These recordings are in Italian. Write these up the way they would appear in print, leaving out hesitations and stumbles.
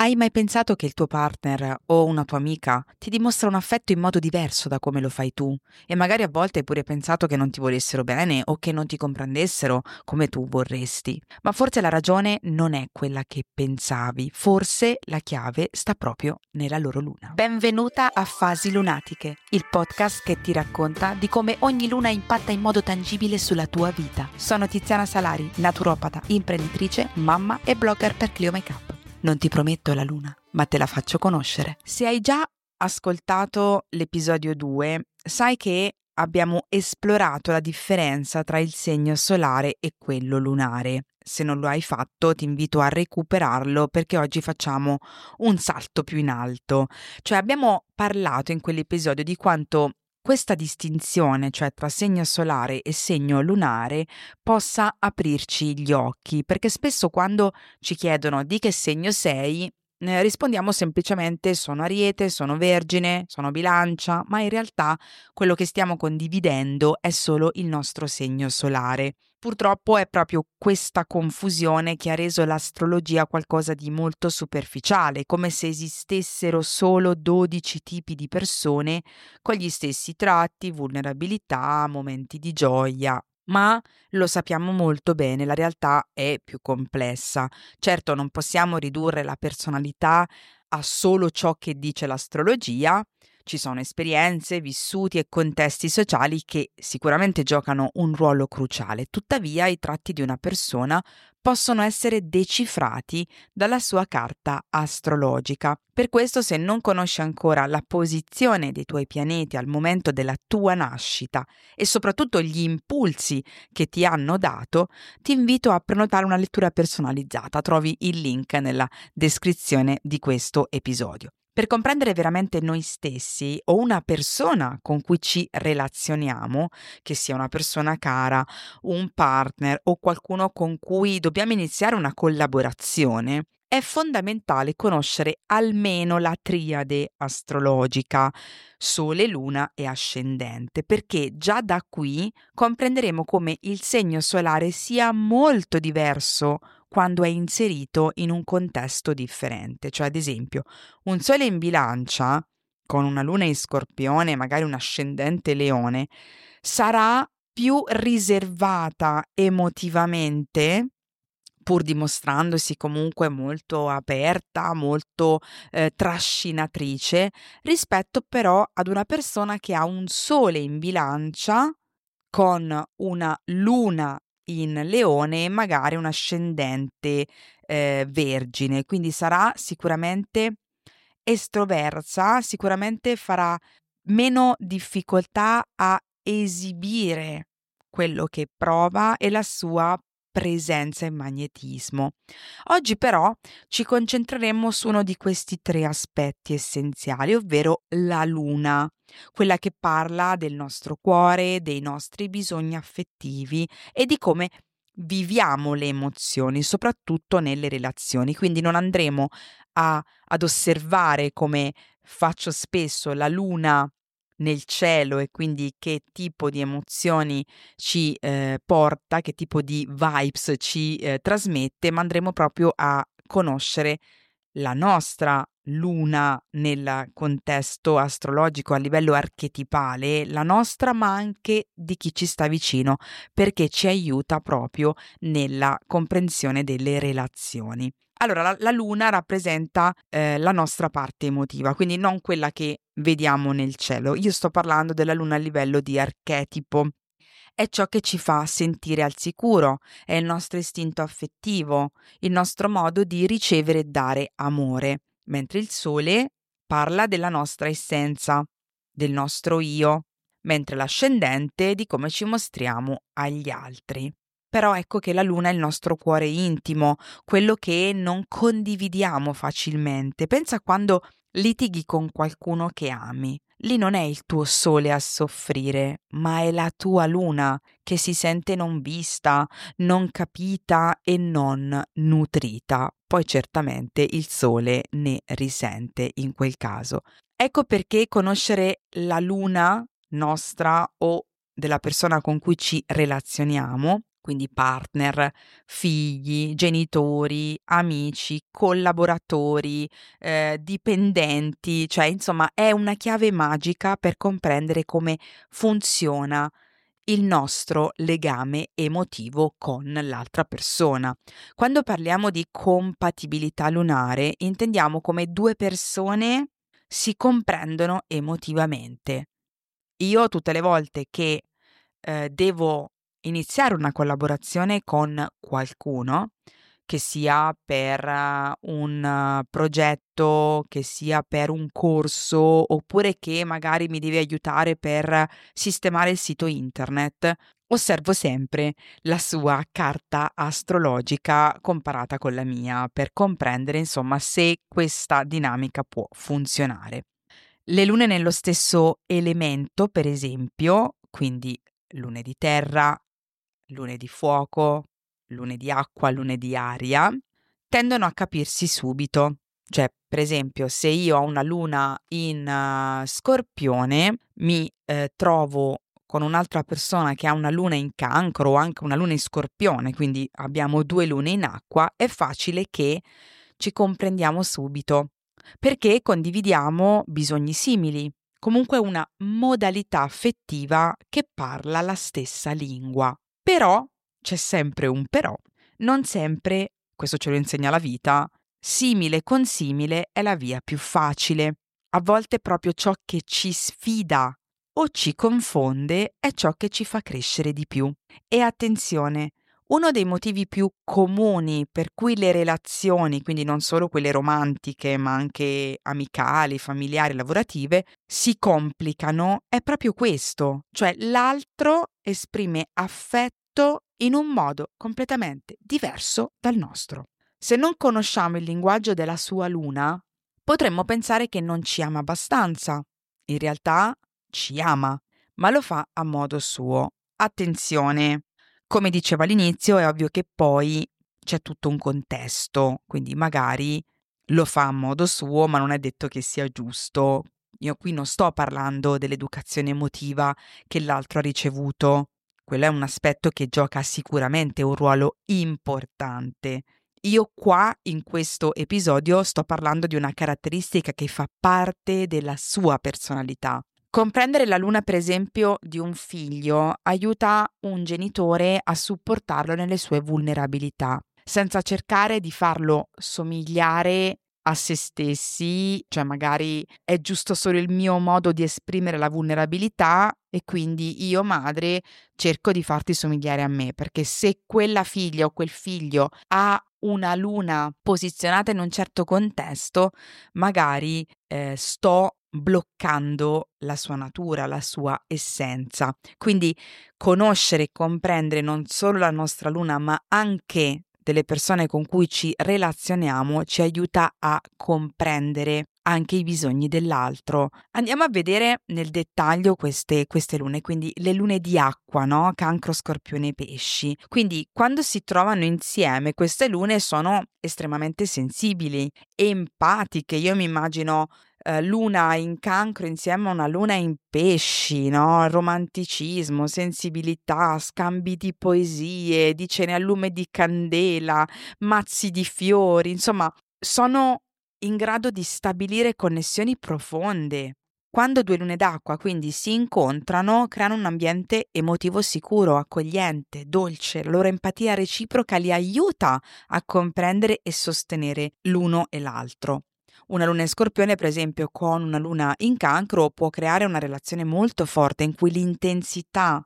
Hai mai pensato che il tuo partner o una tua amica ti dimostra un affetto in modo diverso da come lo fai tu? E magari a volte hai pure pensato che non ti volessero bene o che non ti comprendessero come tu vorresti. Ma forse la ragione non è quella che pensavi, forse la chiave sta proprio nella loro luna. Benvenuta a Fasi Lunatiche, il podcast che ti racconta di come ogni luna impatta in modo tangibile sulla tua vita. Sono Tiziana Salari, naturopata, imprenditrice, mamma e blogger per Clio Makeup. Non ti prometto la luna, ma te la faccio conoscere. Se hai già ascoltato l'episodio 2, sai che abbiamo esplorato la differenza tra il segno solare e quello lunare. Se non lo hai fatto, ti invito a recuperarlo perché oggi facciamo un salto più in alto. Cioè abbiamo parlato in quell'episodio di quanto questa distinzione, cioè tra segno solare e segno lunare, possa aprirci gli occhi, perché spesso quando ci chiedono di che segno sei, rispondiamo semplicemente sono Ariete, sono Vergine, sono Bilancia, ma in realtà quello che stiamo condividendo è solo il nostro segno solare. Purtroppo è proprio questa confusione che ha reso l'astrologia qualcosa di molto superficiale, come se esistessero solo 12 tipi di persone con gli stessi tratti, vulnerabilità, momenti di gioia. Ma lo sappiamo molto bene, la realtà è più complessa. Certo, non possiamo ridurre la personalità a solo ciò che dice l'astrologia. Ci sono esperienze, vissuti e contesti sociali che sicuramente giocano un ruolo cruciale. Tuttavia, i tratti di una persona possono essere decifrati dalla sua carta astrologica. Per questo, se non conosci ancora la posizione dei tuoi pianeti al momento della tua nascita e soprattutto gli impulsi che ti hanno dato, ti invito a prenotare una lettura personalizzata. Trovi il link nella descrizione di questo episodio. Per comprendere veramente noi stessi o una persona con cui ci relazioniamo, che sia una persona cara, un partner o qualcuno con cui dobbiamo iniziare una collaborazione, è fondamentale conoscere almeno la triade astrologica, Sole, Luna e Ascendente, perché già da qui comprenderemo come il segno solare sia molto diverso quando è inserito in un contesto differente. Cioè, ad esempio, un Sole in Bilancia, con una Luna in Scorpione e magari un Ascendente Leone, sarà più riservata emotivamente, pur dimostrandosi comunque molto aperta, molto trascinatrice, rispetto però ad una persona che ha un Sole in Bilancia con una Luna in Leone e magari un ascendente Vergine, quindi sarà sicuramente estroversa, sicuramente farà meno difficoltà a esibire quello che prova e la sua presenza e magnetismo. Oggi però ci concentreremo su uno di questi tre aspetti essenziali, ovvero la luna, quella che parla del nostro cuore, dei nostri bisogni affettivi e di come viviamo le emozioni, soprattutto nelle relazioni. Quindi non andremo ad osservare, come faccio spesso, la luna nel cielo e quindi che tipo di emozioni ci porta, che tipo di vibes ci trasmette, ma andremo proprio a conoscere la nostra luna nel contesto astrologico a livello archetipale, la nostra ma anche di chi ci sta vicino, perché ci aiuta proprio nella comprensione delle relazioni. Allora, la luna rappresenta la nostra parte emotiva, quindi non quella che vediamo nel cielo. Io sto parlando della luna a livello di archetipo. È ciò che ci fa sentire al sicuro, è il nostro istinto affettivo, il nostro modo di ricevere e dare amore, mentre il sole parla della nostra essenza, del nostro io, mentre l'ascendente di come ci mostriamo agli altri. Però ecco che la luna è il nostro cuore intimo, quello che non condividiamo facilmente. Pensa quando litighi con qualcuno che ami. Lì non è il tuo sole a soffrire, ma è la tua luna che si sente non vista, non capita e non nutrita. Poi certamente il sole ne risente in quel caso. Ecco perché conoscere la luna nostra o della persona con cui ci relazioniamo quindi partner, figli, genitori, amici, collaboratori, dipendenti, cioè insomma è una chiave magica per comprendere come funziona il nostro legame emotivo con l'altra persona. Quando parliamo di compatibilità lunare, intendiamo come due persone si comprendono emotivamente. Io tutte le volte che devo iniziare una collaborazione con qualcuno, che sia per un progetto, che sia per un corso, oppure che magari mi deve aiutare per sistemare il sito internet, osservo sempre la sua carta astrologica comparata con la mia per comprendere, insomma, se questa dinamica può funzionare. Le lune nello stesso elemento, per esempio, quindi lune di terra, lune di fuoco, lune di acqua, lune di aria, tendono a capirsi subito. Cioè, per esempio, se io ho una luna in Scorpione, mi trovo con un'altra persona che ha una luna in Cancro o anche una luna in Scorpione, quindi abbiamo due lune in acqua, è facile che ci comprendiamo subito perché condividiamo bisogni simili, comunque una modalità affettiva che parla la stessa lingua. Però, c'è sempre un però, non sempre, questo ce lo insegna la vita, simile con simile è la via più facile. A volte proprio ciò che ci sfida o ci confonde è ciò che ci fa crescere di più. E attenzione, uno dei motivi più comuni per cui le relazioni, quindi non solo quelle romantiche, ma anche amicali, familiari, lavorative, si complicano è proprio questo, cioè l'altro esprime affetto in un modo completamente diverso dal nostro. Se non conosciamo il linguaggio della sua luna, potremmo pensare che non ci ama abbastanza. In realtà ci ama, ma lo fa a modo suo. Attenzione! Come dicevo all'inizio, è ovvio che poi c'è tutto un contesto, quindi magari lo fa a modo suo, ma non è detto che sia giusto. Io qui non sto parlando dell'educazione emotiva che l'altro ha ricevuto. Quello è un aspetto che gioca sicuramente un ruolo importante. Io qua in questo episodio sto parlando di una caratteristica che fa parte della sua personalità. Comprendere la luna, per esempio, di un figlio aiuta un genitore a supportarlo nelle sue vulnerabilità, senza cercare di farlo somigliare a se stessi, cioè magari è giusto solo il mio modo di esprimere la vulnerabilità e quindi io, madre, cerco di farti somigliare a me, perché se quella figlia o quel figlio ha una luna posizionata in un certo contesto, magari sto bloccando la sua natura, la sua essenza. Quindi conoscere e comprendere non solo la nostra luna, ma anche delle persone con cui ci relazioniamo ci aiuta a comprendere anche i bisogni dell'altro. Andiamo a vedere nel dettaglio queste lune, quindi le lune di acqua, no? Cancro, Scorpione e Pesci. Quindi quando si trovano insieme queste lune sono estremamente sensibili, empatiche. Io mi immagino luna in Cancro insieme a una luna in Pesci, no? Romanticismo, sensibilità, scambi di poesie, di cene a lume di candela, mazzi di fiori, insomma, sono in grado di stabilire connessioni profonde. Quando due lune d'acqua quindi si incontrano, creano un ambiente emotivo sicuro, accogliente, dolce. La loro empatia reciproca li aiuta a comprendere e sostenere l'uno e l'altro. Una luna in Scorpione, per esempio, con una luna in Cancro può creare una relazione molto forte in cui l'intensità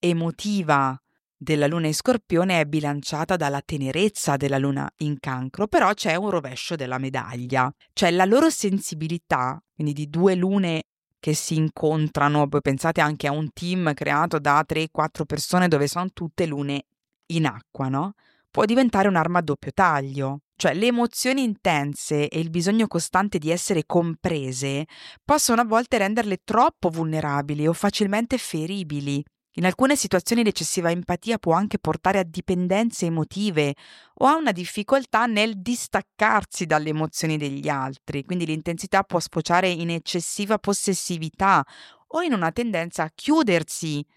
emotiva della luna in Scorpione è bilanciata dalla tenerezza della luna in Cancro, però c'è un rovescio della medaglia, cioè la loro sensibilità, quindi di due lune che si incontrano, poi pensate anche a un team creato da 3-4 persone dove sono tutte lune in acqua, no? Può diventare un'arma a doppio taglio. Cioè le emozioni intense e il bisogno costante di essere comprese possono a volte renderle troppo vulnerabili o facilmente feribili. In alcune situazioni l'eccessiva empatia può anche portare a dipendenze emotive o a una difficoltà nel distaccarsi dalle emozioni degli altri, quindi l'intensità può sfociare in eccessiva possessività o in una tendenza a chiudersi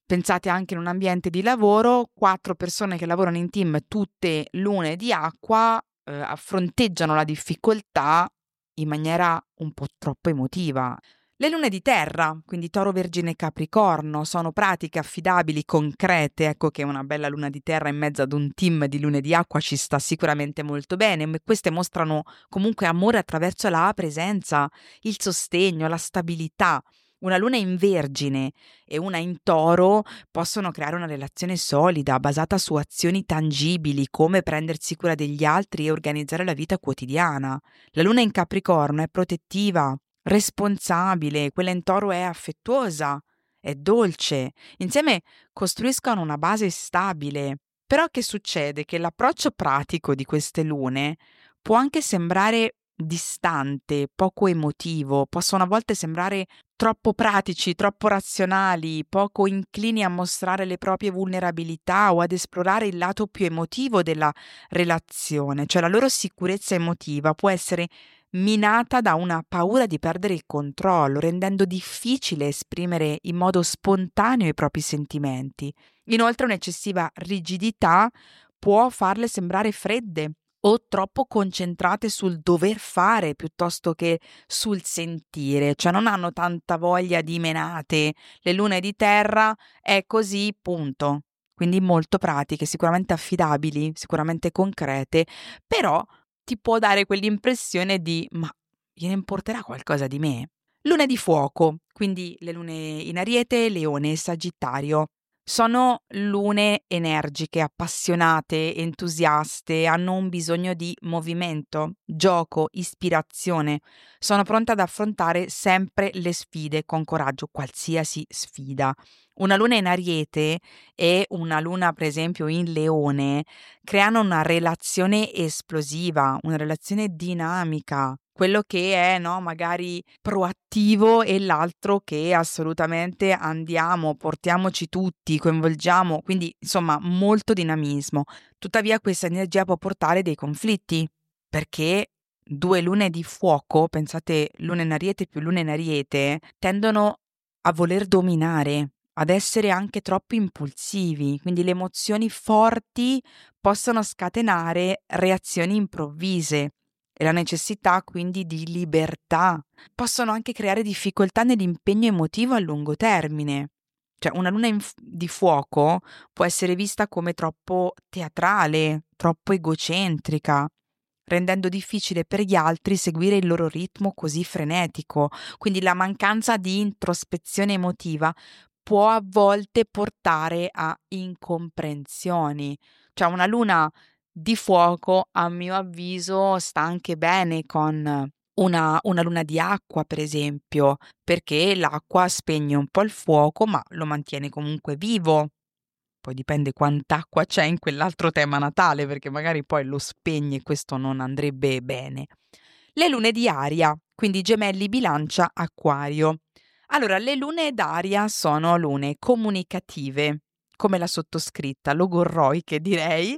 Pensate anche in un ambiente di lavoro, 4 persone che lavorano in team, tutte lune di acqua, fronteggiano la difficoltà in maniera un po' troppo emotiva. Le lune di terra, quindi Toro, Vergine e Capricorno, sono pratiche, affidabili, concrete. Ecco che una bella luna di terra in mezzo ad un team di lune di acqua ci sta sicuramente molto bene. Queste mostrano comunque amore attraverso la presenza, il sostegno, la stabilità. Una luna in Vergine e una in Toro possono creare una relazione solida, basata su azioni tangibili, come prendersi cura degli altri e organizzare la vita quotidiana. La luna in Capricorno è protettiva, responsabile, quella in Toro è affettuosa, è dolce. Insieme costruiscono una base stabile. Però che succede? Che l'approccio pratico di queste lune può anche sembrare distante, poco emotivo, possono a volte sembrare troppo pratici, troppo razionali, poco inclini a mostrare le proprie vulnerabilità o ad esplorare il lato più emotivo della relazione, cioè la loro sicurezza emotiva può essere minata da una paura di perdere il controllo, rendendo difficile esprimere in modo spontaneo i propri sentimenti. Inoltre un'eccessiva rigidità può farle sembrare fredde o troppo concentrate sul dover fare piuttosto che sul sentire, cioè non hanno tanta voglia di menate. Le lune di terra è così, punto. Quindi molto pratiche, sicuramente affidabili, sicuramente concrete, però ti può dare quell'impressione di ma gliene importerà qualcosa di me? Lune di fuoco, quindi le lune in Ariete, Leone e Sagittario. Sono lune energiche, appassionate, entusiaste, hanno un bisogno di movimento, gioco, ispirazione. Sono pronte ad affrontare sempre le sfide con coraggio, qualsiasi sfida. Una luna in Ariete e una luna, per esempio, in Leone creano una relazione esplosiva, una relazione dinamica. Quello che è, no, magari proattivo e l'altro che assolutamente andiamo, portiamoci tutti, coinvolgiamo, quindi insomma molto dinamismo. Tuttavia questa energia può portare dei conflitti, perché due lune di fuoco, pensate luna in Ariete più luna in Ariete, tendono a voler dominare, ad essere anche troppo impulsivi, quindi le emozioni forti possono scatenare reazioni improvvise e la necessità quindi di libertà. Possono anche creare difficoltà nell'impegno emotivo a lungo termine. Cioè una luna di fuoco può essere vista come troppo teatrale, troppo egocentrica, rendendo difficile per gli altri seguire il loro ritmo così frenetico. Quindi la mancanza di introspezione emotiva può a volte portare a incomprensioni. Cioè una luna di fuoco, a mio avviso, sta anche bene con una luna di acqua, per esempio, perché l'acqua spegne un po' il fuoco, ma lo mantiene comunque vivo. Poi dipende quant'acqua c'è in quell'altro tema natale, perché magari poi lo spegne e questo non andrebbe bene. Le lune di aria, quindi Gemelli, Bilancia, Acquario. Allora, le lune d'aria sono lune comunicative, come la sottoscritta, logorroiche direi,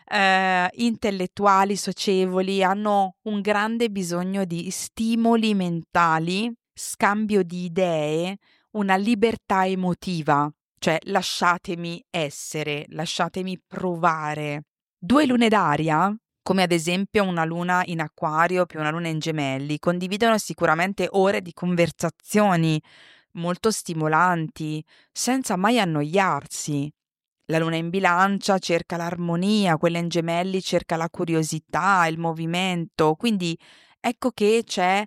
intellettuali, socievoli, hanno un grande bisogno di stimoli mentali, scambio di idee, una libertà emotiva, cioè lasciatemi essere, lasciatemi provare. Due lune d'aria, come ad esempio una luna in Acquario più una luna in Gemelli, condividono sicuramente ore di conversazioni molto stimolanti, senza mai annoiarsi. La luna in Bilancia cerca l'armonia, quella in Gemelli cerca la curiosità, il movimento, quindi ecco che c'è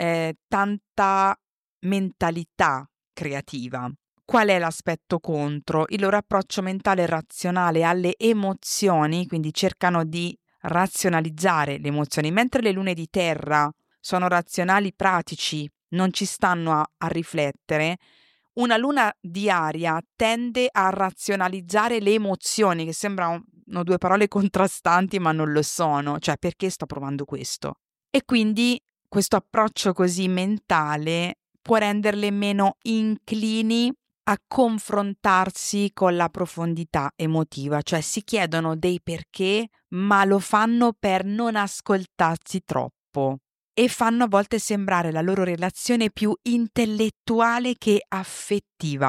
tanta mentalità creativa. Qual è l'aspetto contro? Il loro approccio mentale e razionale alle emozioni, quindi cercano di razionalizzare le emozioni, mentre le lune di terra sono razionali, pratici, non ci stanno a riflettere. Una luna di aria tende a razionalizzare le emozioni, che sembrano due parole contrastanti, ma non lo sono. Cioè, perché sto provando questo? E quindi questo approccio così mentale può renderle meno inclini a confrontarsi con la profondità emotiva, cioè si chiedono dei perché, ma lo fanno per non ascoltarsi troppo e fanno a volte sembrare la loro relazione più intellettuale che affettiva.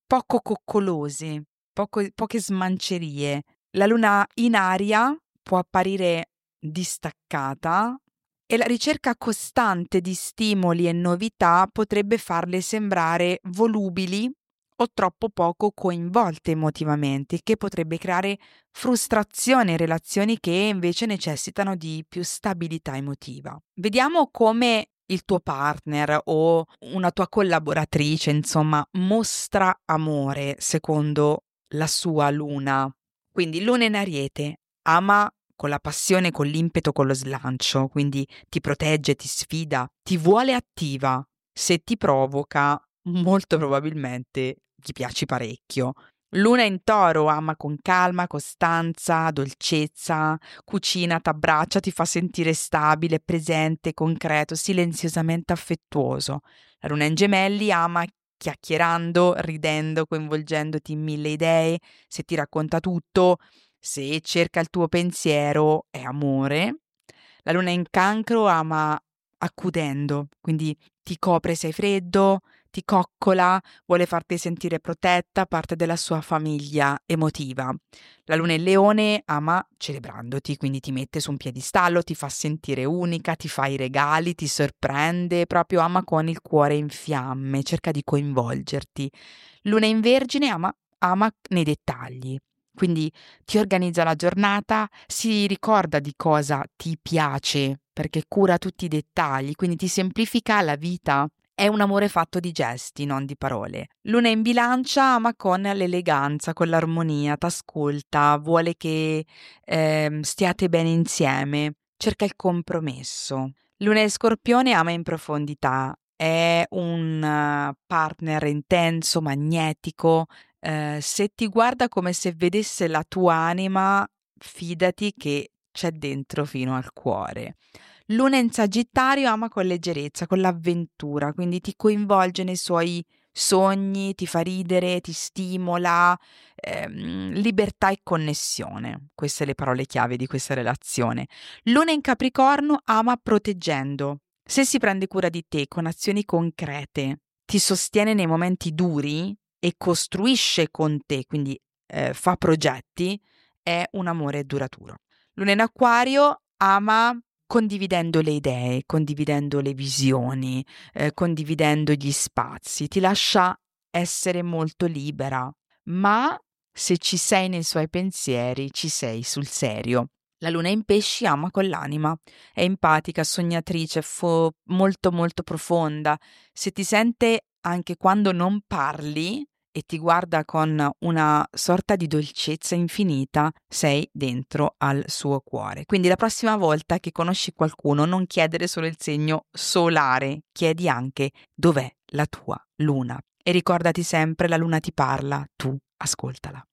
poco coccolose, poche smancerie. La luna in aria può apparire distaccata e la ricerca costante di stimoli e novità potrebbe farle sembrare volubili o troppo poco coinvolte emotivamente, il che potrebbe creare frustrazione in relazioni che invece necessitano di più stabilità emotiva. Vediamo come il tuo partner o una tua collaboratrice, insomma, mostra amore secondo la sua luna. Quindi luna in Ariete ama con la passione, con l'impeto, con lo slancio, quindi ti protegge, ti sfida, ti vuole attiva. Se ti provoca, molto probabilmente gli piaci parecchio. Luna in Toro ama con calma, costanza, dolcezza, cucina, t'abbraccia, ti fa sentire stabile, presente, concreto, silenziosamente affettuoso. La Luna in Gemelli ama chiacchierando, ridendo, coinvolgendoti in mille idee, se ti racconta tutto, se cerca il tuo pensiero, è amore. La Luna in Cancro ama accudendo, quindi ti copre se hai freddo, ti coccola, vuole farti sentire protetta, parte della sua famiglia emotiva. La Luna in Leone ama celebrandoti, quindi ti mette su un piedistallo, ti fa sentire unica, ti fa i regali, ti sorprende, proprio ama con il cuore in fiamme, cerca di coinvolgerti. Luna in Vergine ama nei dettagli. Quindi ti organizza la giornata, si ricorda di cosa ti piace perché cura tutti i dettagli, quindi ti semplifica la vita. È un amore fatto di gesti, non di parole. Luna in Bilancia ama con l'eleganza, con l'armonia, t'ascolta, vuole che stiate bene insieme, cerca il compromesso. Luna in Scorpione ama in profondità, è un partner intenso, magnetico, se ti guarda come se vedesse la tua anima, fidati che c'è dentro fino al cuore. Luna in Sagittario ama con leggerezza, con l'avventura, quindi ti coinvolge nei suoi sogni, ti fa ridere, ti stimola, libertà e connessione. Queste le parole chiave di questa relazione. Luna in Capricorno ama proteggendo. Se si prende cura di te con azioni concrete, ti sostiene nei momenti duri e costruisce con te, quindi fa progetti, è un amore duraturo. Luna in Acquario ama condividendo le idee, condividendo le visioni, condividendo gli spazi, ti lascia essere molto libera, ma se ci sei nei suoi pensieri, ci sei sul serio. La luna in pesci ama con l'anima, è empatica, sognatrice, molto molto profonda. Se ti sente anche quando non parli e ti guarda con una sorta di dolcezza infinita, sei dentro al suo cuore. Quindi la prossima volta che conosci qualcuno, non chiedere solo il segno solare, chiedi anche dov'è la tua luna. E ricordati sempre, la luna ti parla, tu ascoltala.